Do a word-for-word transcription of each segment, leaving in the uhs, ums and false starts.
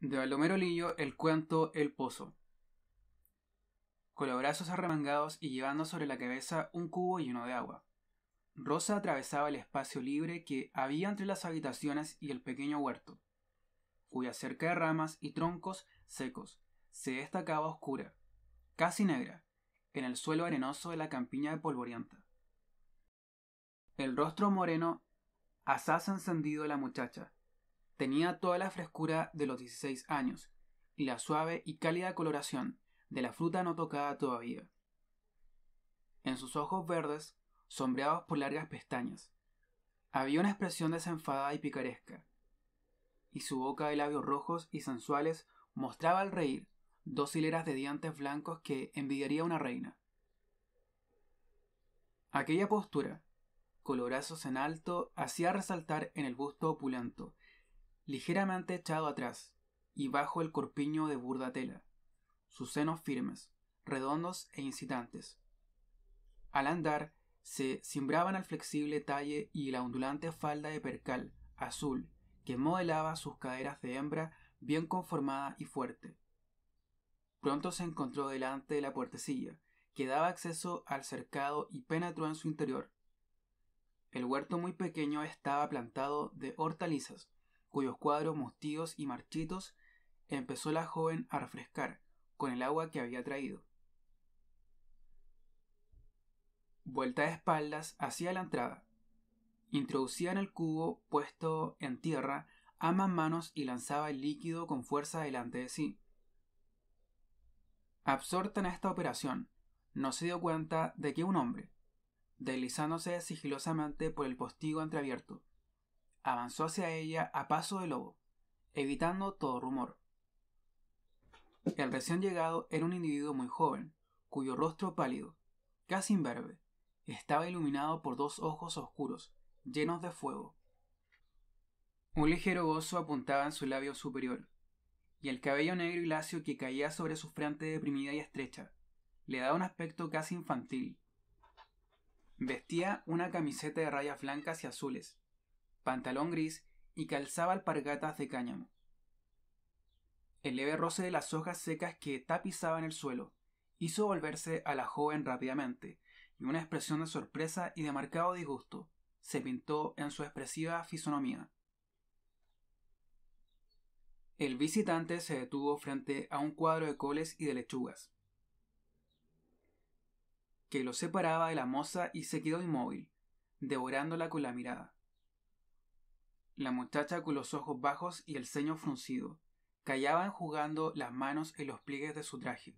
De Baldomero Lillo, el cuento El Pozo. Con los brazos arremangados y llevando sobre la cabeza un cubo lleno de agua, Rosa atravesaba el espacio libre que había entre las habitaciones y el pequeño huerto, cuya cerca de ramas y troncos secos se destacaba oscura, casi negra, en el suelo arenoso de la campiña de polvorienta. El rostro moreno, asaz encendido de la muchacha, tenía toda la frescura de los dieciséis años y la suave y cálida coloración de la fruta no tocada todavía. En sus ojos verdes, sombreados por largas pestañas, había una expresión desenfadada y picaresca, y su boca de labios rojos y sensuales mostraba al reír dos hileras de dientes blancos que envidiaría una reina. Aquella postura, con los brazos en alto, hacía resaltar en el busto opulento, ligeramente echado atrás, y bajo el corpiño de burda tela, sus senos firmes, redondos e incitantes. Al andar, se cimbraban al flexible talle y la ondulante falda de percal azul que modelaba sus caderas de hembra bien conformada y fuerte. Pronto se encontró delante de la puertecilla, que daba acceso al cercado y penetró en su interior. El huerto muy pequeño estaba plantado de hortalizas, cuyos cuadros mustíos y marchitos empezó la joven a refrescar con el agua que había traído. Vuelta de espaldas hacia la entrada, introducía en el cubo puesto en tierra ambas manos y lanzaba el líquido con fuerza delante de sí. Absorta en esta operación, no se dio cuenta de que un hombre, deslizándose sigilosamente por el postigo entreabierto, avanzó hacia ella a paso de lobo, evitando todo rumor. El recién llegado era un individuo muy joven, cuyo rostro pálido, casi imberbe, estaba iluminado por dos ojos oscuros, llenos de fuego. Un ligero gozo apuntaba en su labio superior, y el cabello negro y lacio que caía sobre su frente deprimida y estrecha le daba un aspecto casi infantil. Vestía una camiseta de rayas blancas y azules, pantalón gris y calzaba alpargatas de cáñamo. El leve roce de las hojas secas que tapizaban el suelo hizo volverse a la joven rápidamente, y una expresión de sorpresa y de marcado disgusto se pintó en su expresiva fisonomía. El visitante se detuvo frente a un cuadro de coles y de lechugas que lo separaba de la moza y se quedó inmóvil, devorándola con la mirada. La muchacha, con los ojos bajos y el ceño fruncido, callaba enjugando las manos en los pliegues de su traje.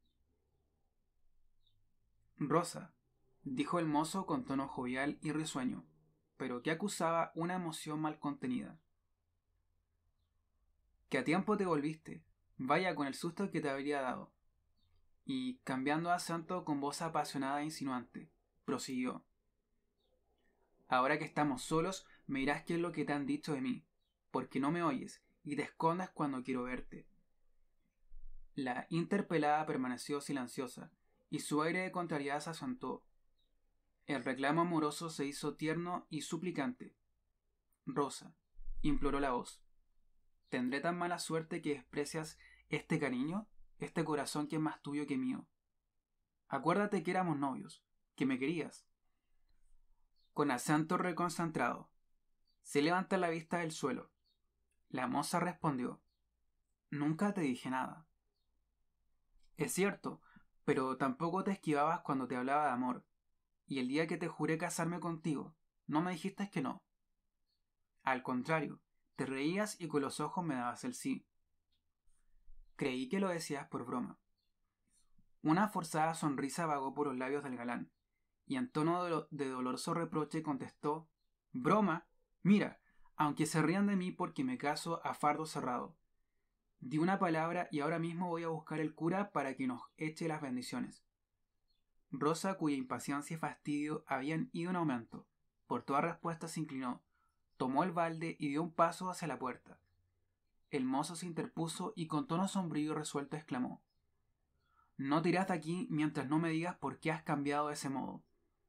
Rosa, dijo el mozo con tono jovial y risueño, pero que acusaba una emoción mal contenida. Que a tiempo te volviste, vaya con el susto que te habría dado. Y, cambiando de acento con voz apasionada e insinuante, prosiguió: Ahora que estamos solos, me dirás qué es lo que te han dicho de mí, porque no me oyes y te escondas cuando quiero verte. La interpelada permaneció silenciosa, y su aire de contrariedad se asentó. El reclamo amoroso se hizo tierno y suplicante. Rosa, imploró la voz, ¿tendré tan mala suerte que desprecias este cariño, este corazón que es más tuyo que mío? Acuérdate que éramos novios, que me querías. Con acento reconcentrado, se levanta la vista del suelo. La moza respondió: Nunca te dije nada. Es cierto, pero tampoco te esquivabas cuando te hablaba de amor, y el día que te juré casarme contigo, no me dijiste que no. Al contrario, te reías y con los ojos me dabas el sí. Creí que lo decías por broma. Una forzada sonrisa vagó por los labios del galán, y en tono de, lo- de doloroso reproche contestó: Broma, mira, aunque se rían de mí porque me caso a fardo cerrado. Di una palabra y ahora mismo voy a buscar el cura para que nos eche las bendiciones. Rosa, cuya impaciencia y fastidio habían ido en aumento, por toda respuesta se inclinó, tomó el balde y dio un paso hacia la puerta. El mozo se interpuso y con tono sombrío y resuelto exclamó: No te irás de aquí mientras no me digas por qué has cambiado de ese modo.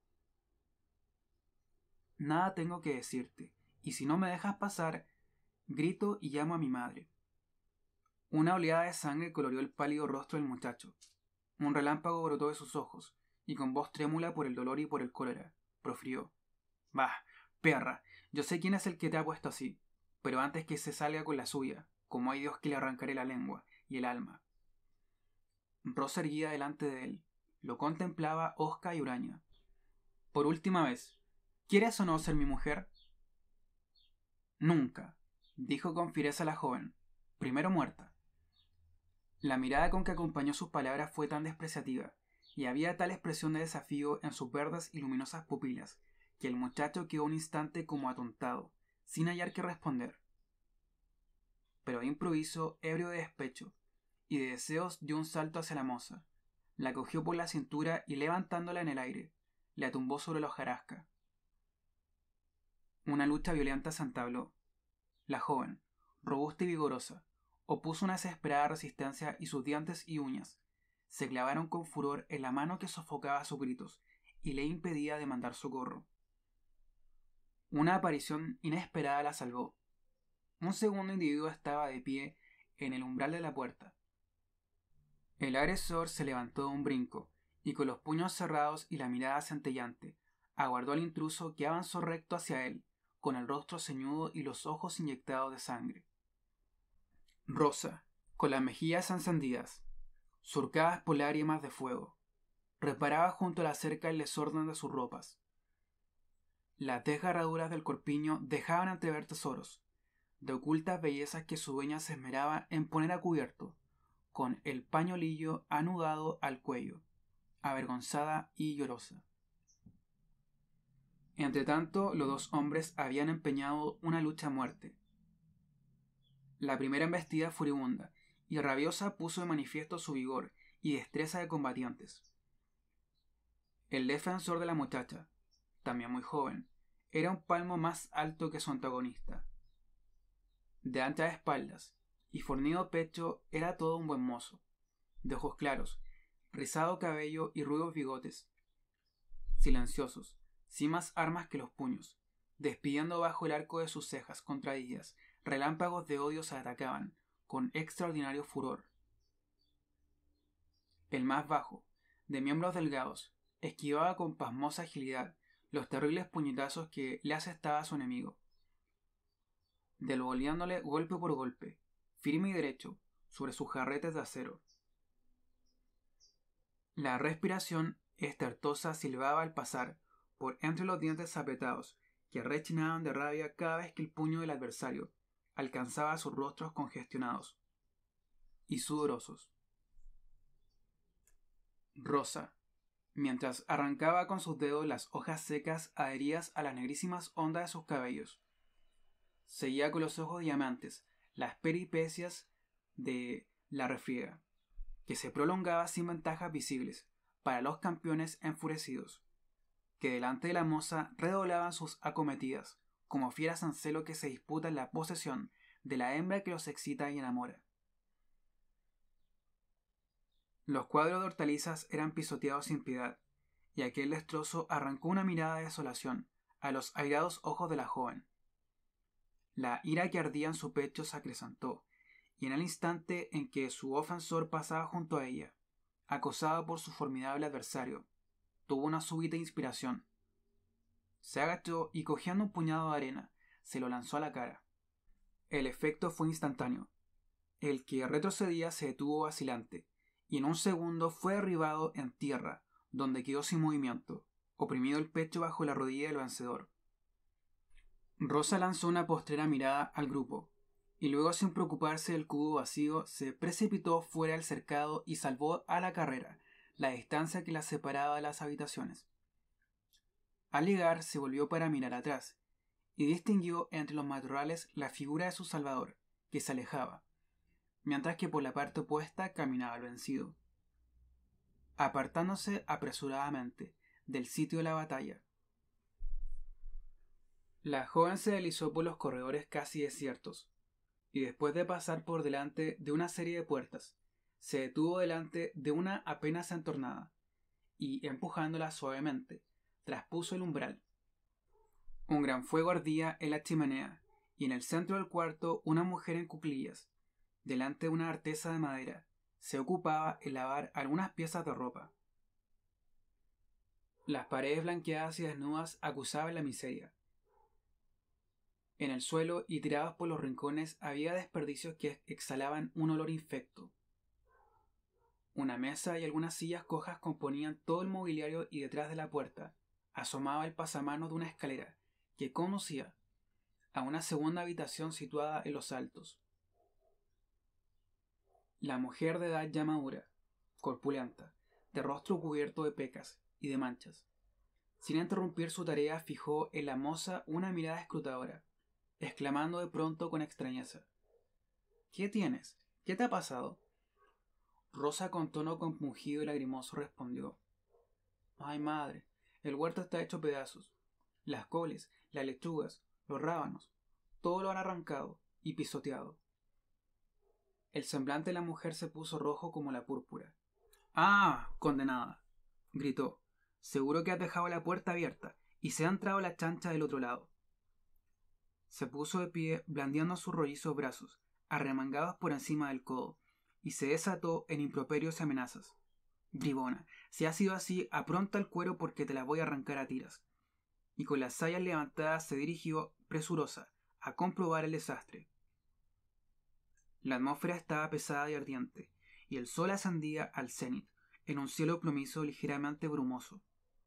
Nada tengo que decirte, y si no me dejas pasar, grito y llamo a mi madre. Una oleada de sangre coloreó el pálido rostro del muchacho. Un relámpago brotó de sus ojos, y con voz trémula por el dolor y por el cólera, profirió: «Bah, perra, yo sé quién es el que te ha puesto así, pero antes que se salga con la suya, como hay Dios que le arrancaré la lengua y el alma». Rosa erguida delante de él, lo contemplaba hosca y huraña. «Por última vez, ¿quieres o no ser mi mujer?» «Nunca», dijo con fiereza la joven, «primero muerta». La mirada con que acompañó sus palabras fue tan despreciativa, y había tal expresión de desafío en sus verdes y luminosas pupilas, que el muchacho quedó un instante como atontado, sin hallar qué responder. Pero de improviso, ebrio de despecho y de deseos, dio un salto hacia la moza, la cogió por la cintura y levantándola en el aire, la tumbó sobre la hojarasca. Una lucha violenta se entabló. La joven, robusta y vigorosa, opuso una desesperada resistencia y sus dientes y uñas se clavaron con furor en la mano que sofocaba sus gritos y le impedía demandar socorro. Una aparición inesperada la salvó. Un segundo individuo estaba de pie en el umbral de la puerta. El agresor se levantó de un brinco y con los puños cerrados y la mirada centellante aguardó al intruso que avanzó recto hacia él, con el rostro ceñudo y los ojos inyectados de sangre. Rosa, con las mejillas encendidas, surcadas por lágrimas de fuego, reparaba junto a la cerca el desorden de sus ropas. Las desgarraduras del corpiño dejaban entrever tesoros, de ocultas bellezas que su dueña se esmeraba en poner a cubierto, con el pañolillo anudado al cuello, avergonzada y llorosa. Entretanto, los dos hombres habían empeñado una lucha a muerte. La primera embestida furibunda y rabiosa puso de manifiesto su vigor y destreza de combatientes. El defensor de la muchacha, también muy joven, era un palmo más alto que su antagonista. De anchas espaldas y fornido pecho era todo un buen mozo, de ojos claros, rizado cabello y rudos bigotes, silenciosos, sin más armas que los puños, despidiendo bajo el arco de sus cejas contraídas relámpagos de odio se atacaban con extraordinario furor. El más bajo, de miembros delgados, esquivaba con pasmosa agilidad los terribles puñetazos que le asestaba a su enemigo, devolviéndole golpe por golpe, firme y derecho, sobre sus jarretes de acero. La respiración estertosa silbaba al pasar por entre los dientes apretados, que rechinaban de rabia cada vez que el puño del adversario alcanzaba sus rostros congestionados y sudorosos. Rosa, mientras arrancaba con sus dedos las hojas secas adheridas a las negrísimas ondas de sus cabellos, seguía con los ojos diamantes las peripecias de la refriega, que se prolongaba sin ventajas visibles para los campeones enfurecidos, que delante de la moza redoblaban sus acometidas, como fieras en celo que se disputan la posesión de la hembra que los excita y enamora. Los cuadros de hortalizas eran pisoteados sin piedad, y aquel destrozo arrancó una mirada de desolación a los airados ojos de la joven. La ira que ardía en su pecho se acrecentó, y en el instante en que su ofensor pasaba junto a ella, acosado por su formidable adversario, tuvo una súbita inspiración. Se agachó y cogiendo un puñado de arena, se lo lanzó a la cara. El efecto fue instantáneo. El que retrocedía se detuvo vacilante, y en un segundo fue derribado en tierra, donde quedó sin movimiento, oprimido el pecho bajo la rodilla del vencedor. Rosa lanzó una postrera mirada al grupo, y luego, sin preocuparse del cubo vacío, se precipitó fuera del cercado y salvó a la carrera la distancia que la separaba de las habitaciones. Al llegar, se volvió para mirar atrás, y distinguió entre los matorrales la figura de su salvador, que se alejaba, mientras que por la parte opuesta caminaba el vencido, apartándose apresuradamente del sitio de la batalla. La joven se deslizó por los corredores casi desiertos, y después de pasar por delante de una serie de puertas, se detuvo delante de una apenas entornada, y empujándola suavemente, traspuso el umbral. Un gran fuego ardía en la chimenea, y en el centro del cuarto una mujer en cuclillas, delante de una artesa de madera, se ocupaba en lavar algunas piezas de ropa. Las paredes blanqueadas y desnudas acusaban la miseria. En el suelo y tirados por los rincones había desperdicios que exhalaban un olor infecto. Una mesa y algunas sillas cojas componían todo el mobiliario y detrás de la puerta asomaba el pasamanos de una escalera que conducía a una segunda habitación situada en los altos. La mujer de edad ya madura, corpulenta, de rostro cubierto de pecas y de manchas, sin interrumpir su tarea fijó en la moza una mirada escrutadora, exclamando de pronto con extrañeza: ¿Qué tienes? ¿Qué te ha pasado? Rosa con tono compungido y lagrimoso respondió: Ay, madre, el huerto está hecho pedazos. Las coles, las lechugas, los rábanos, todo lo han arrancado y pisoteado. El semblante de la mujer se puso rojo como la púrpura. ¡Ah, condenada!, gritó. Seguro que has dejado la puerta abierta y se ha entrado la chancha del otro lado. Se puso de pie, blandiendo sus rollizos brazos, arremangados por encima del codo, y se desató en improperios y amenazas. Bribona, si ha sido así, apronta el cuero porque te la voy a arrancar a tiras. Y con las sayas levantadas se dirigió, presurosa, a comprobar el desastre. La atmósfera estaba pesada y ardiente, y el sol ascendía al cenit, en un cielo plomizo ligeramente brumoso.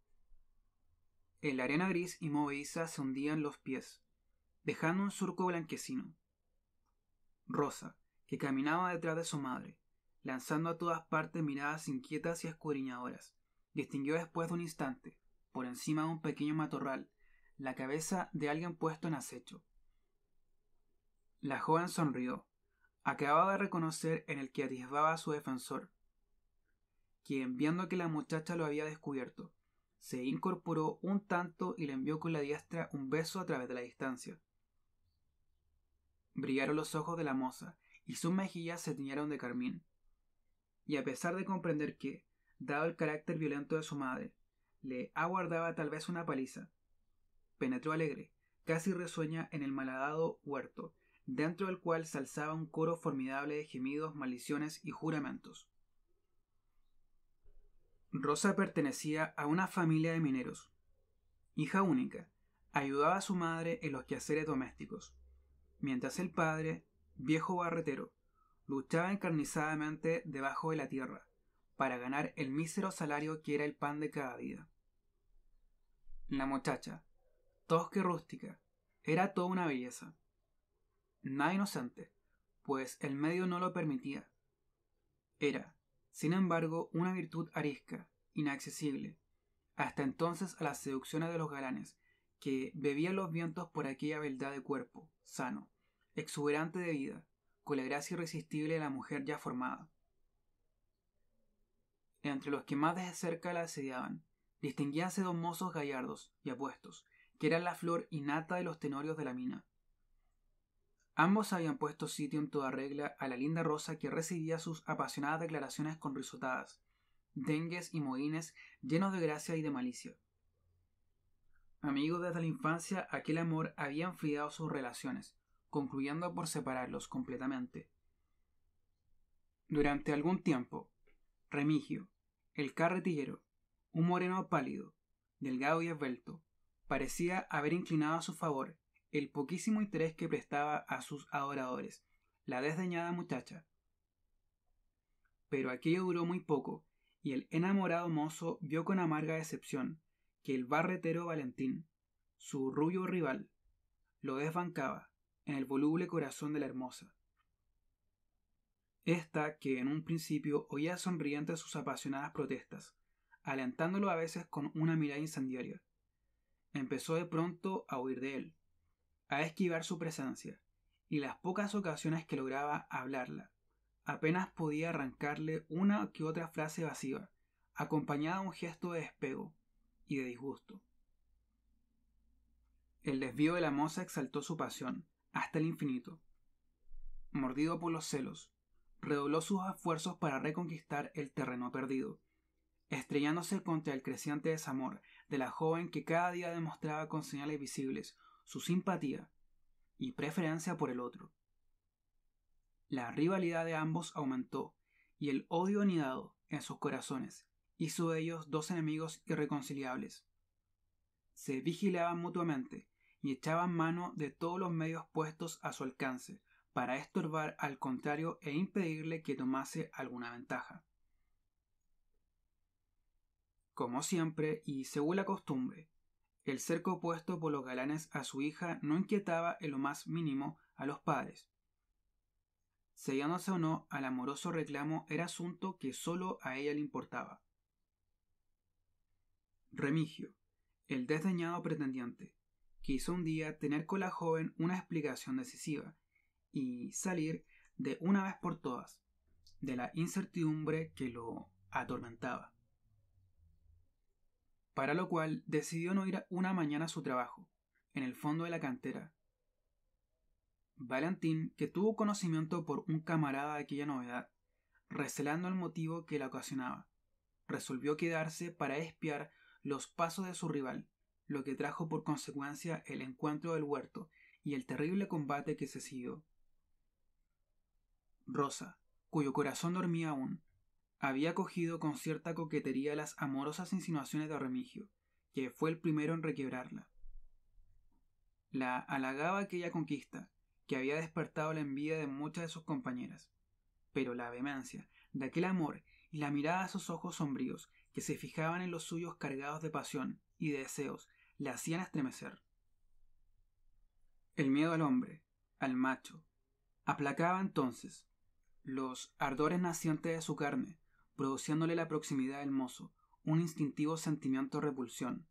En la arena gris y movediza se hundían los pies, dejando un surco blanquecino. Rosa, que caminaba detrás de su madre, lanzando a todas partes miradas inquietas y escudriñadoras, distinguió después de un instante, por encima de un pequeño matorral, la cabeza de alguien puesto en acecho. La joven sonrió. Acababa de reconocer en el que atisbaba a su defensor, quien, viendo que la muchacha lo había descubierto, se incorporó un tanto y le envió con la diestra un beso a través de la distancia. Brillaron los ojos de la moza y sus mejillas se tiñeron de carmín. Y a pesar de comprender que, dado el carácter violento de su madre, le aguardaba tal vez una paliza, penetró alegre, casi risueña en el malhadado huerto, dentro del cual se alzaba un coro formidable de gemidos, maldiciones y juramentos. Rosa pertenecía a una familia de mineros. Hija única, ayudaba a su madre en los quehaceres domésticos, mientras el padre, viejo barretero, luchaba encarnizadamente debajo de la tierra para ganar el mísero salario que era el pan de cada día. La muchacha, tosca y rústica, era toda una belleza. Nada inocente, pues el medio no lo permitía. Era, sin embargo, una virtud arisca, inaccesible, hasta entonces a las seducciones de los galanes, que bebían los vientos por aquella beldad de cuerpo, sano, exuberante de vida, con la gracia irresistible de la mujer ya formada. Entre los que más de cerca la asediaban, distinguíanse dos mozos gallardos y apuestos, que eran la flor innata de los tenorios de la mina. Ambos habían puesto sitio en toda regla a la linda Rosa, que recibía sus apasionadas declaraciones con risotadas, dengues y mohines llenos de gracia y de malicia. Amigos desde la infancia, aquel amor había enfriado sus relaciones, concluyendo por separarlos completamente. Durante algún tiempo, Remigio, el carretillero, un moreno pálido, delgado y esbelto, parecía haber inclinado a su favor el poquísimo interés que prestaba a sus adoradores la desdeñada muchacha. Pero aquello duró muy poco, y el enamorado mozo vio con amarga decepción que el barretero Valentín, su rubio rival, lo desbancaba en el voluble corazón de la hermosa. Esta, que en un principio oía sonriente sus apasionadas protestas, alentándolo a veces con una mirada incendiaria, empezó de pronto a huir de él, a esquivar su presencia, y las pocas ocasiones que lograba hablarla, apenas podía arrancarle una que otra frase evasiva, acompañada de un gesto de despego y de disgusto. El desvío de la moza exaltó su pasión hasta el infinito. Mordido por los celos, redobló sus esfuerzos para reconquistar el terreno perdido, estrellándose contra el creciente desamor de la joven que cada día demostraba con señales visibles su simpatía y preferencia por el otro. La rivalidad de ambos aumentó, y el odio anidado en sus corazones hizo de ellos dos enemigos irreconciliables. Se vigilaban mutuamente y echaban mano de todos los medios puestos a su alcance para estorbar al contrario e impedirle que tomase alguna ventaja. Como siempre, y según la costumbre, el cerco puesto por los galanes a su hija no inquietaba en lo más mínimo a los padres. Sellándose o no al amoroso reclamo era asunto que sólo a ella le importaba. Remigio, el desdeñado pretendiente, quiso un día tener con la joven una explicación decisiva y salir de una vez por todas de la incertidumbre que lo atormentaba. Para lo cual decidió no ir una mañana a su trabajo, en el fondo de la cantera. Valentín, que tuvo conocimiento por un camarada de aquella novedad, recelando el motivo que la ocasionaba, resolvió quedarse para espiar los pasos de su rival, lo que trajo por consecuencia el encuentro del huerto y el terrible combate que se siguió. Rosa, cuyo corazón dormía aún, había cogido con cierta coquetería las amorosas insinuaciones de Remigio, que fue el primero en requebrarla. La halagaba aquella conquista, que había despertado la envidia de muchas de sus compañeras, pero la vehemencia de aquel amor y la mirada de sus ojos sombríos que se fijaban en los suyos cargados de pasión y de deseos la hacían estremecer. El miedo al hombre, al macho, aplacaba entonces los ardores nacientes de su carne, produciéndole la proximidad del mozo un instintivo sentimiento de repulsión.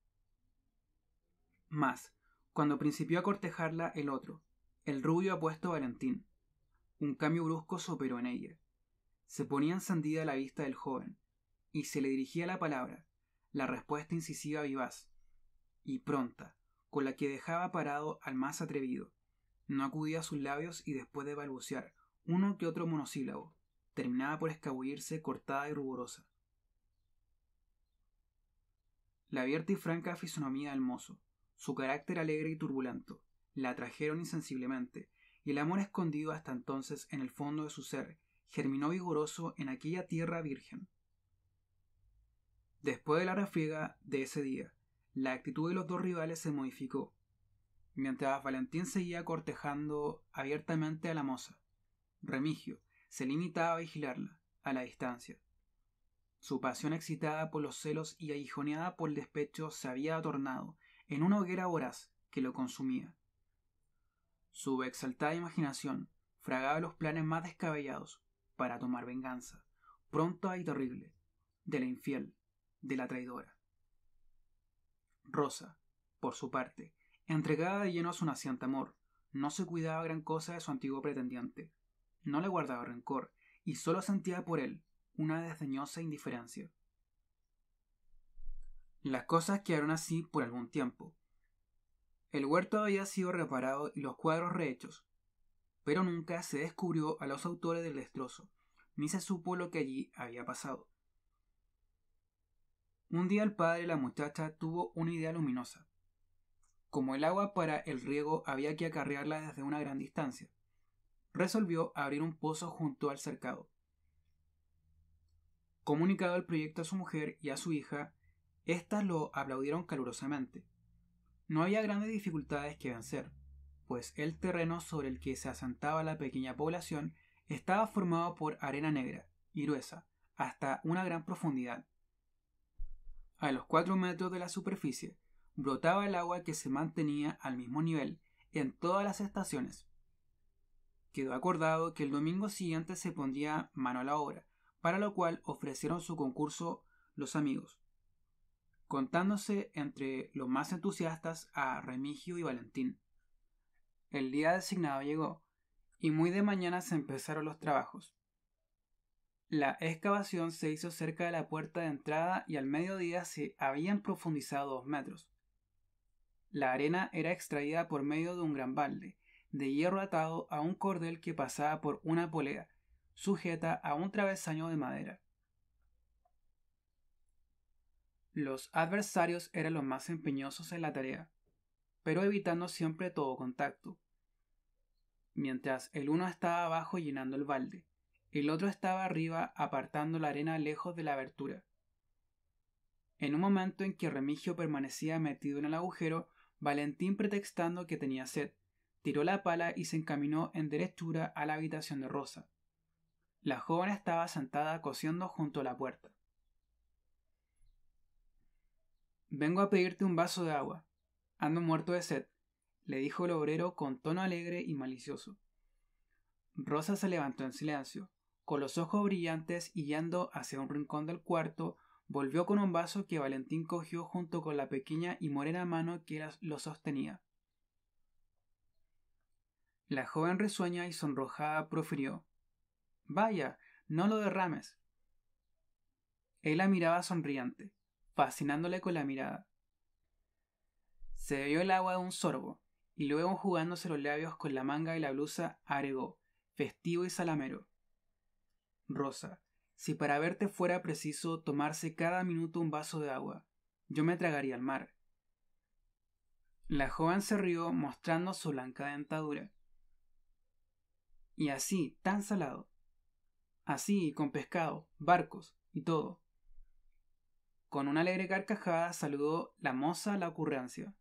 Mas, cuando principió a cortejarla el otro, el rubio apuesto Valentín, un cambio brusco se operó en ella. Se ponía encendida a la vista del joven, y se le dirigía la palabra, la respuesta incisiva vivaz y pronta, con la que dejaba parado al más atrevido. No acudía a sus labios y después de balbucear uno que otro monosílabo, terminaba por escabullirse cortada y ruborosa. La abierta y franca fisonomía del mozo, su carácter alegre y turbulento, la atrajeron insensiblemente, y el amor escondido hasta entonces en el fondo de su ser germinó vigoroso en aquella tierra virgen. Después de la refriega de ese día, la actitud de los dos rivales se modificó. Mientras Valentín seguía cortejando abiertamente a la moza, Remigio se limitaba a vigilarla, a la distancia. Su pasión excitada por los celos y aguijoneada por el despecho se había tornado en una hoguera voraz que lo consumía. Su exaltada imaginación fragaba los planes más descabellados para tomar venganza, pronta y terrible, de la infiel, de la traidora. Rosa, por su parte, entregada de lleno a su naciente amor, no se cuidaba gran cosa de su antiguo pretendiente, no le guardaba rencor y sólo sentía por él una desdeñosa indiferencia. Las cosas quedaron así por algún tiempo. El huerto había sido reparado y los cuadros rehechos, pero nunca se descubrió a los autores del destrozo, ni se supo lo que allí había pasado. Un día el padre de la muchacha tuvo una idea luminosa. Como el agua para el riego había que acarrearla desde una gran distancia, resolvió abrir un pozo junto al cercado. Comunicado el proyecto a su mujer y a su hija, éstas lo aplaudieron calurosamente. No había grandes dificultades que vencer, pues el terreno sobre el que se asentaba la pequeña población estaba formado por arena negra y gruesa hasta una gran profundidad. A los cuatro metros de la superficie brotaba el agua que se mantenía al mismo nivel en todas las estaciones. Quedó acordado que el domingo siguiente se pondría mano a la obra, para lo cual ofrecieron su concurso los amigos, contándose entre los más entusiastas a Remigio y Valentín. El día designado llegó, y muy de mañana se empezaron los trabajos. La excavación se hizo cerca de la puerta de entrada y al mediodía se habían profundizado dos metros. La arena era extraída por medio de un gran balde, de hierro atado a un cordel que pasaba por una polea, sujeta a un travesaño de madera. Los adversarios eran los más empeñosos en la tarea, pero evitando siempre todo contacto. mientras el uno estaba abajo llenando el balde, el otro estaba arriba apartando la arena lejos de la abertura. En un momento en que Remigio permanecía metido en el agujero, Valentín, pretextando que tenía sed, tiró la pala y se encaminó en derechura a la habitación de Rosa. La joven estaba sentada cosiendo junto a la puerta. «Vengo a pedirte un vaso de agua. Ando muerto de sed», le dijo el obrero con tono alegre y malicioso. Rosa se levantó en silencio, con los ojos brillantes, y yendo hacia un rincón del cuarto, volvió con un vaso que Valentín cogió junto con la pequeña y morena mano que lo sostenía. La joven risueña y sonrojada profirió: «Vaya, no lo derrames». Él la miraba sonriente, fascinándole con la mirada. Se bebió el agua de un sorbo, y luego, jugándose los labios con la manga de la blusa, agregó, festivo y salamero: «Rosa, si para verte fuera preciso tomarse cada minuto un vaso de agua, yo me tragaría el mar». La joven se rió, mostrando su blanca dentadura. «Y así, tan salado. Así, con pescado, barcos y todo». Con una alegre carcajada saludó la moza la ocurrencia.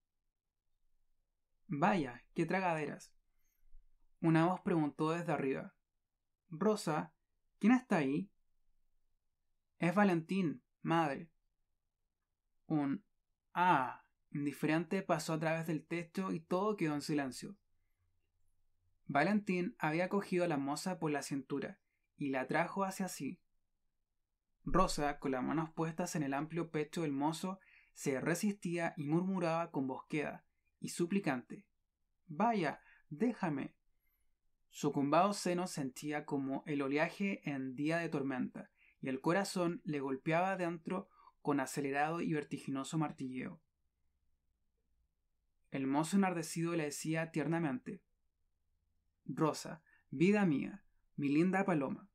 «Vaya, qué tragaderas». Una voz preguntó desde arriba: «Rosa, ¿quién está ahí?» «Es Valentín, madre». Un «ah» indiferente pasó a través del techo y todo quedó en silencio. Valentín había cogido a la moza por la cintura y la trajo hacia sí. Rosa, con las manos puestas en el amplio pecho del mozo, se resistía y murmuraba con voz queda y suplicante: «Vaya, déjame». Su cumbado seno sentía como el oleaje en día de tormenta, y el corazón le golpeaba dentro con acelerado y vertiginoso martilleo. El mozo enardecido le decía tiernamente: «Rosa, vida mía, mi linda paloma».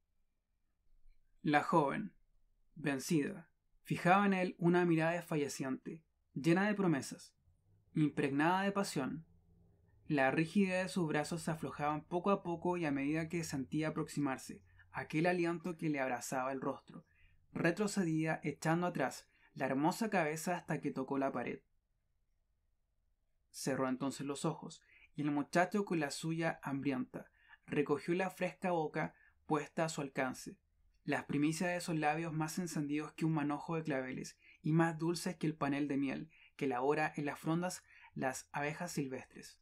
La joven, vencida, fijaba en él una mirada desfalleciente, llena de promesas, impregnada de pasión. La rigidez de sus brazos se aflojaban poco a poco, y a medida que sentía aproximarse aquel aliento que le abrazaba el rostro, retrocedía echando atrás la hermosa cabeza hasta que tocó la pared. Cerró entonces los ojos, y el muchacho, con la suya hambrienta, recogió la fresca boca puesta a su alcance, las primicias de esos labios más encendidos que un manojo de claveles y más dulces que el panel de miel que elabora en las frondas las abejas silvestres.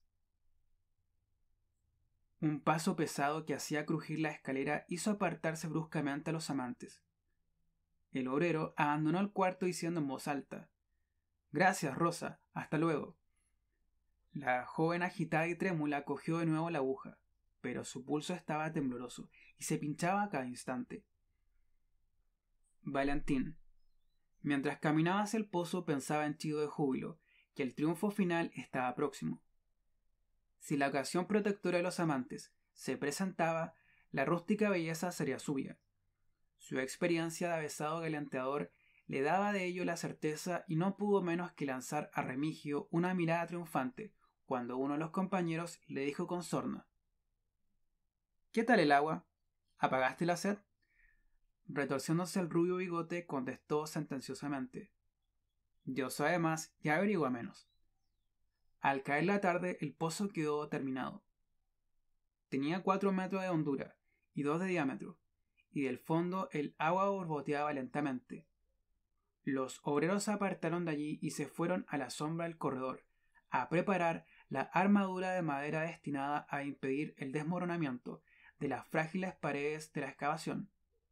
Un paso pesado que hacía crujir la escalera hizo apartarse bruscamente a los amantes. El obrero abandonó el cuarto diciendo en voz alta: «Gracias, Rosa, hasta luego». La joven, agitada y trémula, cogió de nuevo la aguja, pero su pulso estaba tembloroso y se pinchaba a cada instante. Valentín, mientras caminaba hacia el pozo, pensaba henchido de júbilo que el triunfo final estaba próximo. Si la ocasión protectora de los amantes se presentaba, la rústica belleza sería suya. Su experiencia de avesado galanteador le daba de ello la certeza, y no pudo menos que lanzar a Remigio una mirada triunfante cuando uno de los compañeros le dijo con sorna: «¿Qué tal el agua? ¿Apagaste la sed?». Retorciéndose el rubio bigote, contestó sentenciosamente: «Dios sabe más y averigua menos». Al caer la tarde, el pozo quedó terminado. Tenía cuatro metros de hondura y dos de diámetro, y del fondo el agua borboteaba lentamente. Los obreros se apartaron de allí y se fueron a la sombra del corredor a preparar la armadura de madera destinada a impedir el desmoronamiento de las frágiles paredes de la excavación.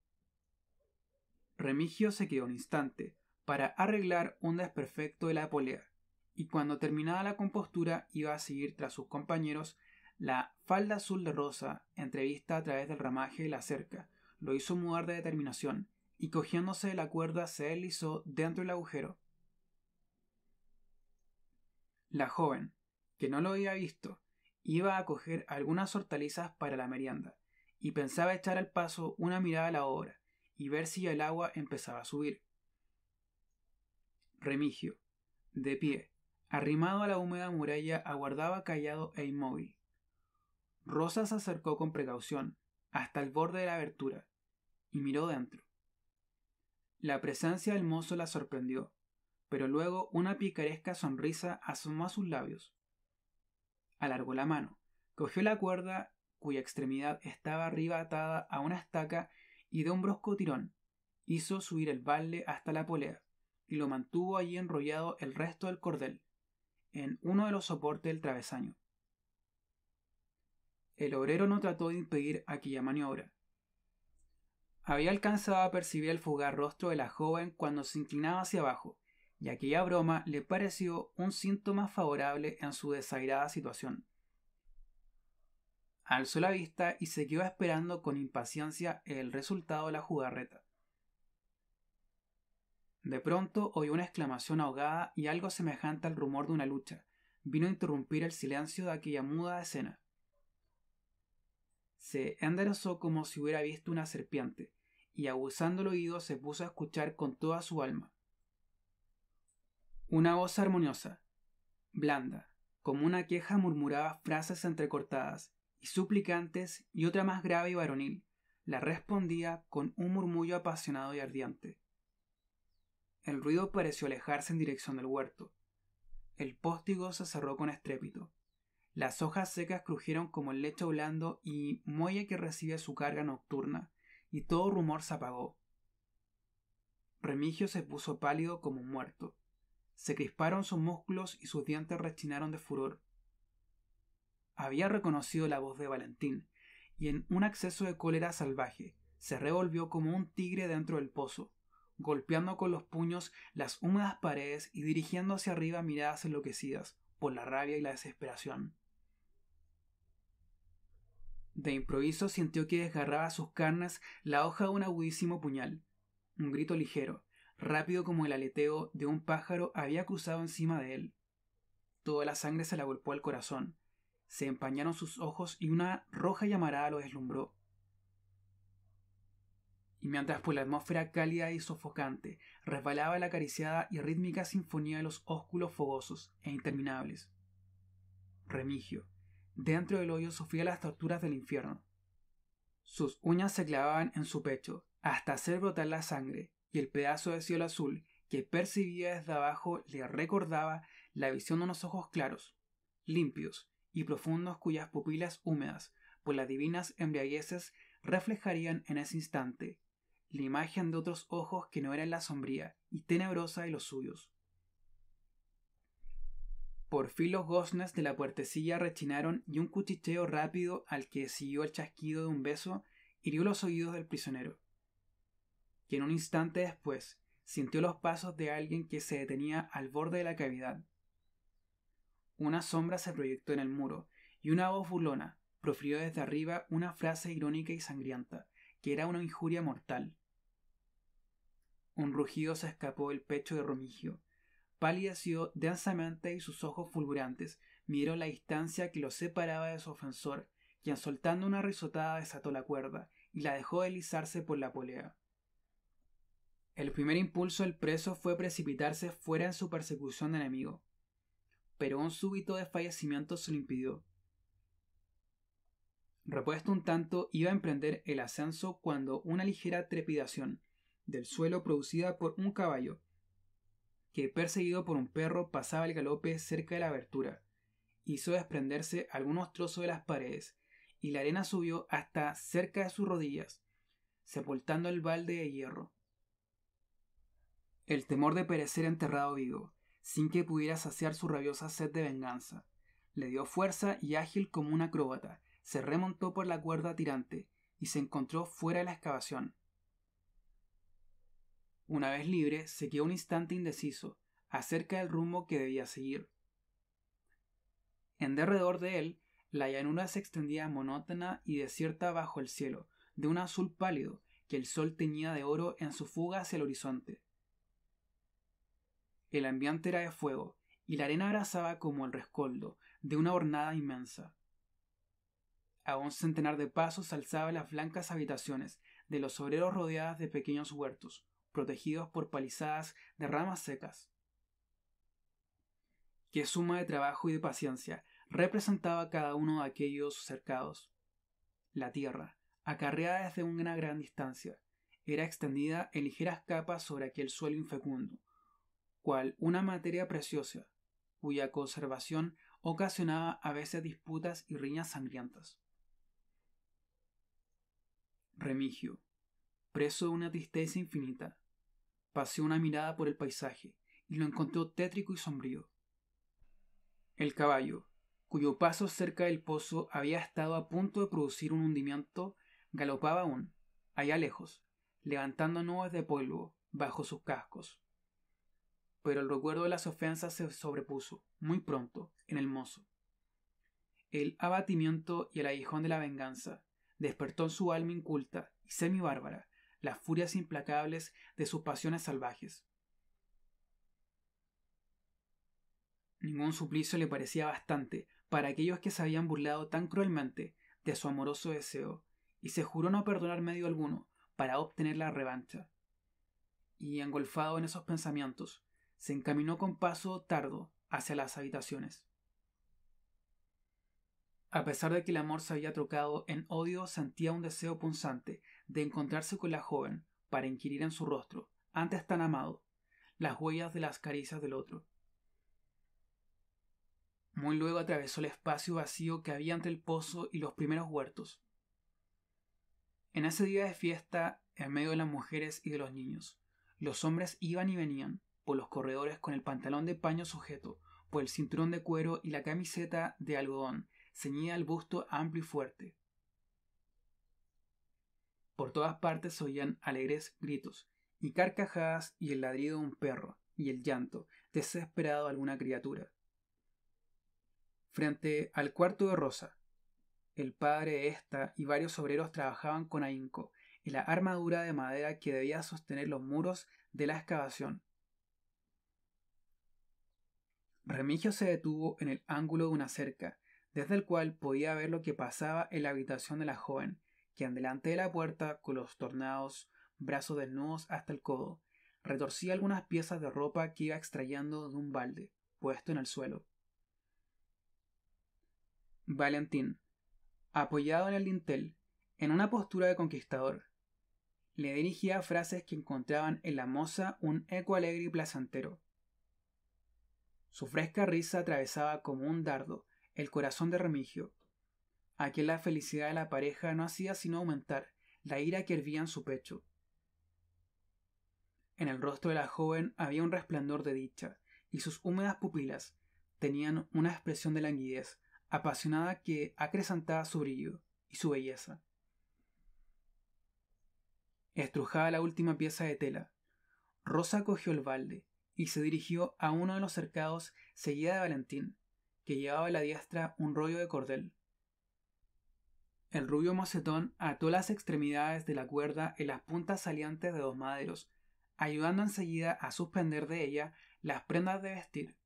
Remigio se quedó un instante para arreglar un desperfecto de la polea, y cuando terminada la compostura iba a seguir tras sus compañeros. La falda azul de Rosa, entrevista a través del ramaje de la cerca, lo hizo mudar de determinación, y cogiéndose de la cuerda se deslizó dentro del agujero. La joven, que no lo había visto, iba a coger algunas hortalizas para la merienda, y pensaba echar al paso una mirada a la obra y ver si el agua empezaba a subir. Remigio, de pie, arrimado a la húmeda muralla, aguardaba callado e inmóvil. Rosa se acercó con precaución hasta el borde de la abertura y miró dentro. La presencia del mozo la sorprendió, pero luego una picaresca sonrisa asomó a sus labios. Alargó la mano, cogió la cuerda cuya extremidad estaba arriba atada a una estaca y de un brusco tirón hizo subir el balde hasta la polea y lo mantuvo allí enrollado el resto del cordel, en uno de los soportes del travesaño. El obrero no trató de impedir aquella maniobra. Había alcanzado a percibir el fugaz rostro de la joven cuando se inclinaba hacia abajo, y aquella broma le pareció un síntoma favorable en su desairada situación. Alzó la vista y se quedó esperando con impaciencia el resultado de la jugarreta. De pronto oyó una exclamación ahogada y algo semejante al rumor de una lucha vino a interrumpir el silencio de aquella muda escena. Se enderezó como si hubiera visto una serpiente, y aguzando el oído se puso a escuchar con toda su alma. Una voz armoniosa, blanda, como una queja murmuraba frases entrecortadas y suplicantes, y otra más grave y varonil, la respondía con un murmullo apasionado y ardiente. El ruido pareció alejarse en dirección del huerto. El póstigo se cerró con estrépito. Las hojas secas crujieron como el lecho blando y muelle que recibe su carga nocturna, y todo rumor se apagó. Remigio se puso pálido como un muerto. Se crisparon sus músculos y sus dientes rechinaron de furor. Había reconocido la voz de Valentín, y en un acceso de cólera salvaje se revolvió como un tigre dentro del pozo, golpeando con los puños las húmedas paredes y dirigiendo hacia arriba miradas enloquecidas por la rabia y la desesperación. De improviso sintió que desgarraba sus carnes la hoja de un agudísimo puñal. Un grito ligero, rápido como el aleteo de un pájaro, había cruzado encima de él. Toda la sangre se le agolpó al corazón. Se empañaron sus ojos y una roja llamarada lo deslumbró. Y mientras por la atmósfera cálida y sofocante resbalaba la acariciada y rítmica sinfonía de los ósculos fogosos e interminables, Remigio, dentro del hoyo, sufría las torturas del infierno. Sus uñas se clavaban en su pecho hasta hacer brotar la sangre, y el pedazo de cielo azul que percibía desde abajo le recordaba la visión de unos ojos claros, limpios y profundos, cuyas pupilas húmedas por las divinas embriagueces reflejarían en ese instante la imagen de otros ojos que no eran la sombría y tenebrosa de los suyos. Por fin los goznes de la puertecilla rechinaron y un cuchicheo rápido al que siguió el chasquido de un beso hirió los oídos del prisionero, que en un instante después sintió los pasos de alguien que se detenía al borde de la cavidad. Una sombra se proyectó en el muro y una voz burlona profirió desde arriba una frase irónica y sangrienta, que era una injuria mortal. Un rugido se escapó del pecho de Remigio. Palideció densamente y sus ojos fulgurantes midieron la distancia que lo separaba de su ofensor, quien soltando una risotada desató la cuerda y la dejó deslizarse por la polea. El primer impulso del preso fue precipitarse fuera en su persecución de enemigo, pero un súbito desfallecimiento se lo impidió. Repuesto un tanto, iba a emprender el ascenso cuando una ligera trepidación del suelo producida por un caballo que, perseguido por un perro, pasaba el galope cerca de la abertura, hizo desprenderse algunos trozos de las paredes, y la arena subió hasta cerca de sus rodillas, sepultando el balde de hierro. El temor de perecer enterrado vivo, sin que pudiera saciar su rabiosa sed de venganza, le dio fuerza y, ágil como un acróbata, se remontó por la cuerda tirante y se encontró fuera de la excavación. Una vez libre, se quedó un instante indeciso acerca del rumbo que debía seguir. En derredor de él, la llanura se extendía monótona y desierta bajo el cielo, de un azul pálido que el sol teñía de oro en su fuga hacia el horizonte. El ambiente era de fuego, y la arena abrasaba como el rescoldo de una hornada inmensa. A un centenar de pasos alzaban las blancas habitaciones de los obreros rodeadas de pequeños huertos, protegidos por palizadas de ramas secas. Qué suma de trabajo y de paciencia representaba a cada uno de aquellos cercados. La tierra, acarreada desde una gran distancia, era extendida en ligeras capas sobre aquel suelo infecundo, cual una materia preciosa, cuya conservación ocasionaba a veces disputas y riñas sangrientas. Remigio, preso de una tristeza infinita, paseó una mirada por el paisaje y lo encontró tétrico y sombrío. El caballo, cuyo paso cerca del pozo había estado a punto de producir un hundimiento, galopaba aún, allá lejos, levantando nubes de polvo bajo sus cascos. Pero el recuerdo de las ofensas se sobrepuso, muy pronto, en el mozo. El abatimiento y el aguijón de la venganza despertó en su alma inculta y semibárbara las furias implacables de sus pasiones salvajes. Ningún suplicio le parecía bastante para aquellos que se habían burlado tan cruelmente de su amoroso deseo, y se juró no perdonar medio alguno para obtener la revancha. Y, engolfado en esos pensamientos, se encaminó con paso tardo hacia las habitaciones. A pesar de que el amor se había trocado en odio, sentía un deseo punzante de encontrarse con la joven para inquirir en su rostro, antes tan amado, las huellas de las caricias del otro. Muy luego atravesó el espacio vacío que había entre el pozo y los primeros huertos. En ese día de fiesta, en medio de las mujeres y de los niños, los hombres iban y venían por los corredores con el pantalón de paño sujeto por el cinturón de cuero y la camiseta de algodón ceñida al busto amplio y fuerte. Por todas partes se oían alegres gritos y carcajadas y el ladrido de un perro y el llanto desesperado de alguna criatura. Frente al cuarto de Rosa, el padre de ésta y varios obreros trabajaban con ahínco en la armadura de madera que debía sostener los muros de la excavación. Remigio se detuvo en el ángulo de una cerca, desde el cual podía ver lo que pasaba en la habitación de la joven, quien delante de la puerta, con los tornados brazos desnudos hasta el codo, retorcía algunas piezas de ropa que iba extrayendo de un balde puesto en el suelo. Valentín, apoyado en el dintel, en una postura de conquistador, le dirigía frases que encontraban en la moza un eco alegre y placentero. Su fresca risa atravesaba como un dardo el corazón de Remigio. Aquí la felicidad de la pareja no hacía sino aumentar la ira que hervía en su pecho. En el rostro de la joven había un resplandor de dicha, y sus húmedas pupilas tenían una expresión de languidez apasionada que acrecentaba su brillo y su belleza. Estrujaba la última pieza de tela. Rosa cogió el balde y se dirigió a uno de los cercados seguida de Valentín, que llevaba a la diestra un rollo de cordel. El rubio mocetón ató las extremidades de la cuerda en las puntas salientes de dos maderos, ayudando enseguida a suspender de ella las prendas de vestir.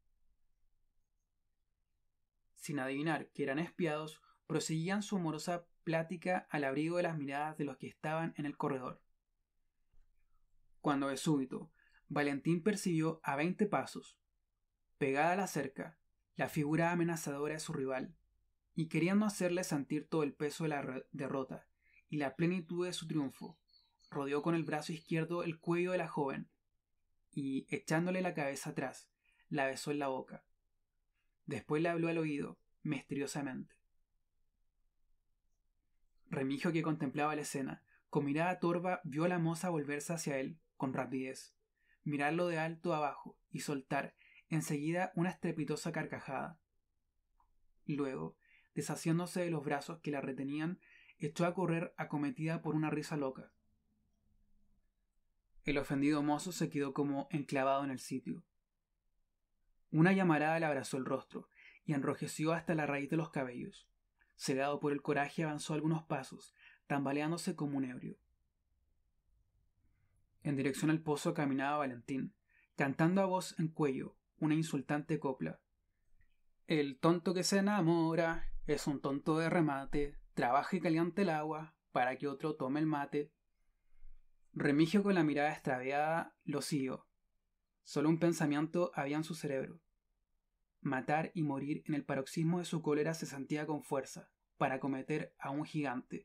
Sin adivinar que eran espiados, proseguían su amorosa plática al abrigo de las miradas de los que estaban en el corredor. Cuando de súbito Valentín percibió a veinte pasos, pegada a la cerca, la figura amenazadora de su rival, y queriendo hacerle sentir todo el peso de la derrota y la plenitud de su triunfo, rodeó con el brazo izquierdo el cuello de la joven y, echándole la cabeza atrás, la besó en la boca. Después le habló al oído, misteriosamente. Remigio, que contemplaba la escena, con mirada torva vio a la moza volverse hacia él con rapidez, mirarlo de alto a abajo y soltar enseguida una estrepitosa carcajada. Luego, deshaciéndose de los brazos que la retenían, echó a correr acometida por una risa loca. El ofendido mozo se quedó como enclavado en el sitio. Una llamarada le abrazó el rostro y enrojeció hasta la raíz de los cabellos. Cegado por el coraje, avanzó algunos pasos, tambaleándose como un ebrio. En dirección al pozo caminaba Valentín, cantando a voz en cuello una insultante copla. El tonto que se enamora es un tonto de remate, trabaja y caliente el agua para que otro tome el mate. Remigio, con la mirada extraviada, lo siguió. Solo un pensamiento había en su cerebro. matar y morir en el paroxismo de su cólera se sentía con fuerza, para acometer a un gigante.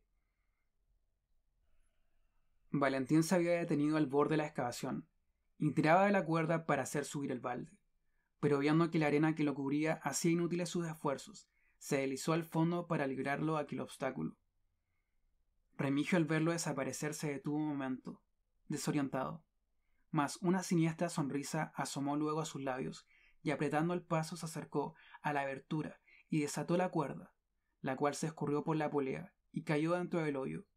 Valentín se había detenido al borde de la excavación, y tiraba de la cuerda para hacer subir el balde, pero viendo que la arena que lo cubría hacía inútiles sus esfuerzos, se deslizó al fondo para librarlo a aquel obstáculo. Remigio, al verlo desaparecer, se detuvo un momento, desorientado, mas una siniestra sonrisa asomó luego a sus labios, y apretando el paso se acercó a la abertura y desató la cuerda, la cual se escurrió por la polea y cayó dentro del hoyo.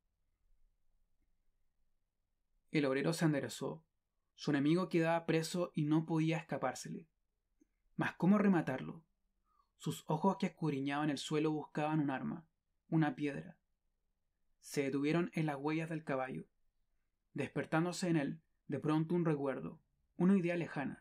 El obrero se enderezó. Su enemigo quedaba preso y no podía escapársele. Mas ¿cómo rematarlo? Sus ojos, que escudriñaban el suelo, buscaban un arma, una piedra. Se detuvieron en las huellas del caballo, despertándose en él de pronto un recuerdo, una idea lejana.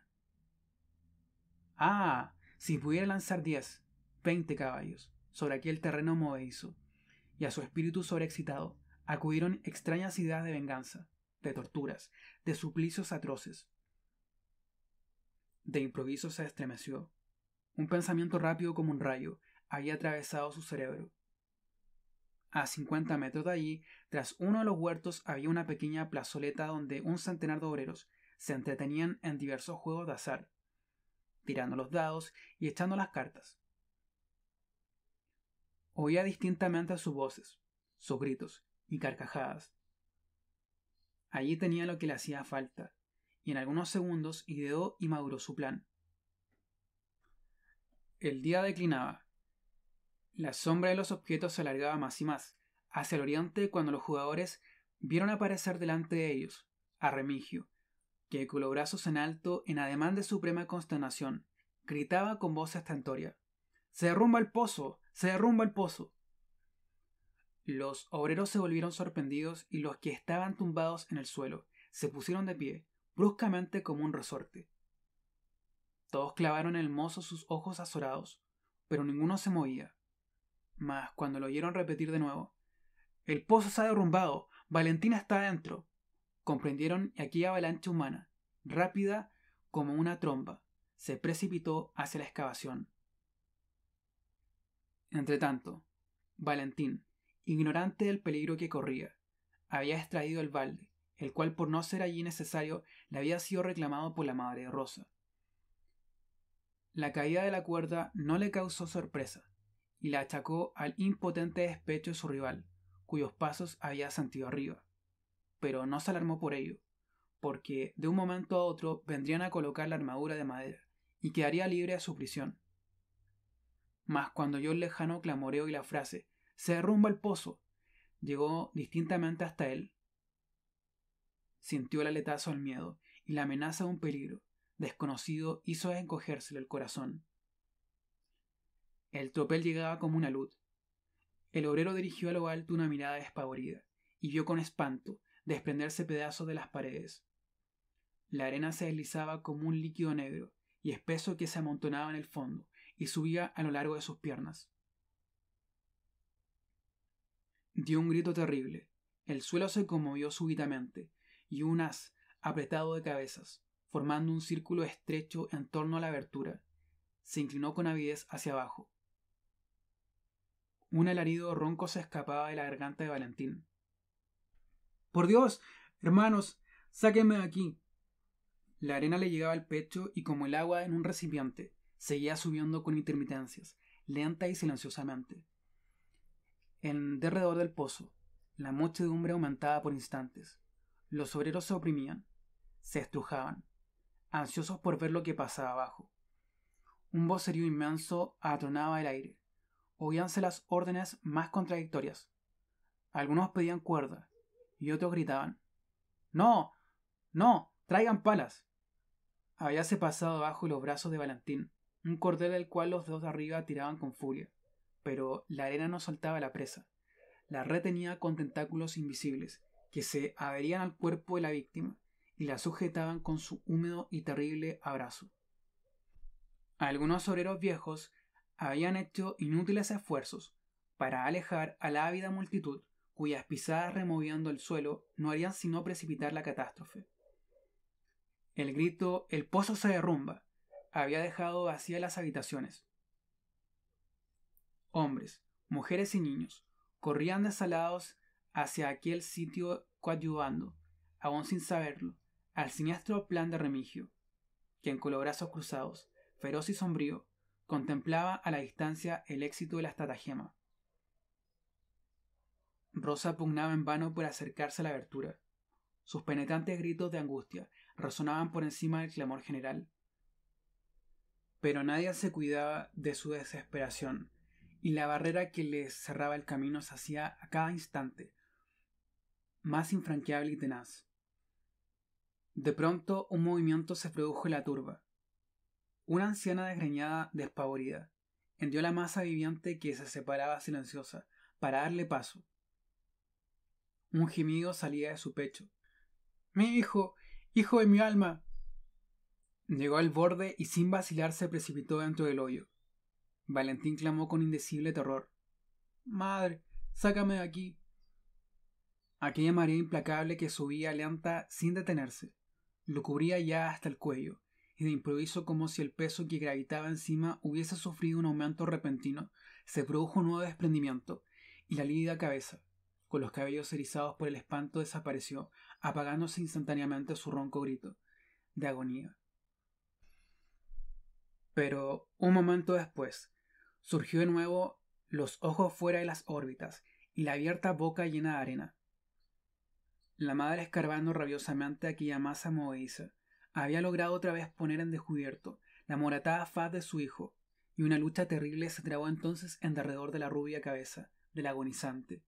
¡Ah! Si pudiera lanzar diez, veinte caballos sobre aquel terreno movedizo, y a su espíritu sobreexcitado acudieron extrañas ideas de venganza, de torturas, de suplicios atroces. De improviso se estremeció. Un pensamiento rápido como un rayo había atravesado su cerebro. A cincuenta metros de allí, tras uno de los huertos, había una pequeña plazoleta donde un centenar de obreros se entretenían en diversos juegos de azar, tirando los dados y echando las cartas. Oía distintamente sus voces, sus gritos y carcajadas. Allí tenía lo que le hacía falta, y en algunos segundos ideó y maduró su plan. El día declinaba. La sombra de los objetos se alargaba más y más, hacia el oriente, cuando los jugadores vieron aparecer delante de ellos a Remigio, que con los brazos en alto, en ademán de suprema consternación, gritaba con voz estentórea: ¡Se derrumba el pozo! ¡Se derrumba el pozo! Los obreros se volvieron sorprendidos, y los que estaban tumbados en el suelo se pusieron de pie, bruscamente, como un resorte. Todos clavaron en el mozo sus ojos azorados, pero ninguno se movía. Mas cuando lo oyeron repetir de nuevo: ¡El pozo se ha derrumbado! ¡Valentín está adentro!, comprendieron que aquella avalancha humana, rápida como una tromba, se precipitó hacia la excavación. Entretanto, Valentín, ignorante del peligro que corría, había extraído el balde, el cual, por no ser allí necesario, le había sido reclamado por la madre de Rosa. La caída de la cuerda no le causó sorpresa, y la achacó al impotente despecho de su rival, cuyos pasos había sentido arriba. Pero no se alarmó por ello, porque de un momento a otro vendrían a colocar la armadura de madera, y quedaría libre de su prisión. Mas cuando oyó el lejano clamoreo y la frase «¡Se derrumba el pozo!», llegó distintamente hasta él. Sintió el aletazo del miedo, y la amenaza de un peligro desconocido hizo encogérsele el corazón. El tropel llegaba como una luz. El obrero dirigió a lo alto una mirada despavorida, y vio con espanto desprenderse pedazos de las paredes. La arena se deslizaba como un líquido negro y espeso que se amontonaba en el fondo y subía a lo largo de sus piernas. Dio un grito terrible. El suelo se conmovió súbitamente, y un haz apretado de cabezas, formando un círculo estrecho en torno a la abertura, se inclinó con avidez hacia abajo. Un alarido ronco se escapaba de la garganta de Valentín. «¡Por Dios! Hermanos, sáquenme de aquí!». La arena le llegaba al pecho y, como el agua en un recipiente, seguía subiendo con intermitencias, lenta y silenciosamente. En derredor del pozo, la muchedumbre aumentaba por instantes. Los obreros se oprimían, se estrujaban, ansiosos por ver lo que pasaba abajo. Un vocerío inmenso atronaba el aire. Oíanse las órdenes más contradictorias. Algunos pedían cuerda, y otros gritaban: «¡No! ¡No! ¡Traigan palas!». Habíase pasado bajo los brazos de Valentín un cordel del cual los dos de arriba tiraban con furia, pero la arena no soltaba la presa. La retenía con tentáculos invisibles que se adherían al cuerpo de la víctima y la sujetaban con su húmedo y terrible abrazo. Algunos obreros viejos habían hecho inútiles esfuerzos para alejar a la ávida multitud, cuyas pisadas removiendo el suelo no harían sino precipitar la catástrofe. El grito «¡El pozo se derrumba!» había dejado vacías las habitaciones. Hombres, mujeres y niños corrían desalados hacia aquel sitio coadyuvando, aún sin saberlo, al siniestro plan de Remigio, quien con los brazos cruzados, feroz y sombrío, contemplaba a la distancia el éxito de la estratagema. Rosa pugnaba en vano por acercarse a la abertura. Sus penetrantes gritos de angustia resonaban por encima del clamor general. Pero nadie se cuidaba de su desesperación, y la barrera que les cerraba el camino se hacía a cada instante más infranqueable y tenaz. De pronto un movimiento se produjo en la turba. Una anciana desgreñada, despavorida, hendió la masa viviente que se separaba silenciosa para darle paso. Un gemido salía de su pecho. ¡Mi hijo! ¡Hijo de mi alma! Llegó al borde y sin vacilar se precipitó dentro del hoyo. Valentín clamó con indecible terror. ¡Madre! ¡Sácame de aquí! Aquella marea implacable que subía lenta sin detenerse, lo cubría ya hasta el cuello, y de improviso, como si el peso que gravitaba encima hubiese sufrido un aumento repentino, se produjo un nuevo desprendimiento, y la lívida cabeza, con los cabellos erizados por el espanto, desapareció, apagándose instantáneamente su ronco grito de agonía. Pero un momento después, surgió de nuevo los ojos fuera de las órbitas y la abierta boca llena de arena. La madre, escarbando rabiosamente aquella masa movediza, había logrado otra vez poner en descubierto la moratada faz de su hijo, y una lucha terrible se trabó entonces en derredor de la rubia cabeza del agonizante.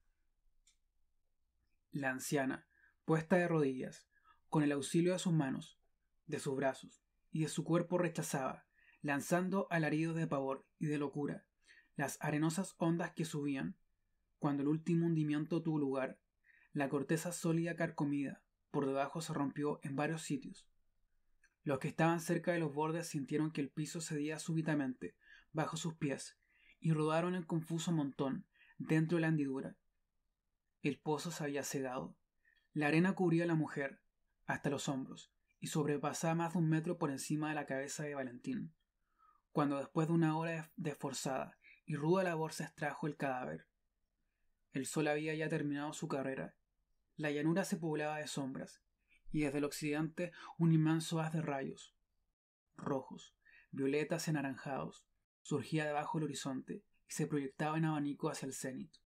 La anciana, puesta de rodillas, con el auxilio de sus manos, de sus brazos y de su cuerpo, rechazaba, lanzando alaridos de pavor y de locura, las arenosas ondas que subían. Cuando el último hundimiento tuvo lugar, la corteza sólida carcomida por debajo se rompió en varios sitios. Los que estaban cerca de los bordes sintieron que el piso cedía súbitamente bajo sus pies y rodaron en confuso montón dentro de la hendidura. El pozo se había cegado. La arena cubría a la mujer hasta los hombros y sobrepasaba más de un metro por encima de la cabeza de Valentín, cuando después de una hora de forzada y ruda labor se extrajo el cadáver. El sol había ya terminado su carrera. La llanura se poblaba de sombras, y desde el occidente un inmenso haz de rayos, rojos, violetas y anaranjados, surgía debajo del horizonte y se proyectaba en abanico hacia el cenit.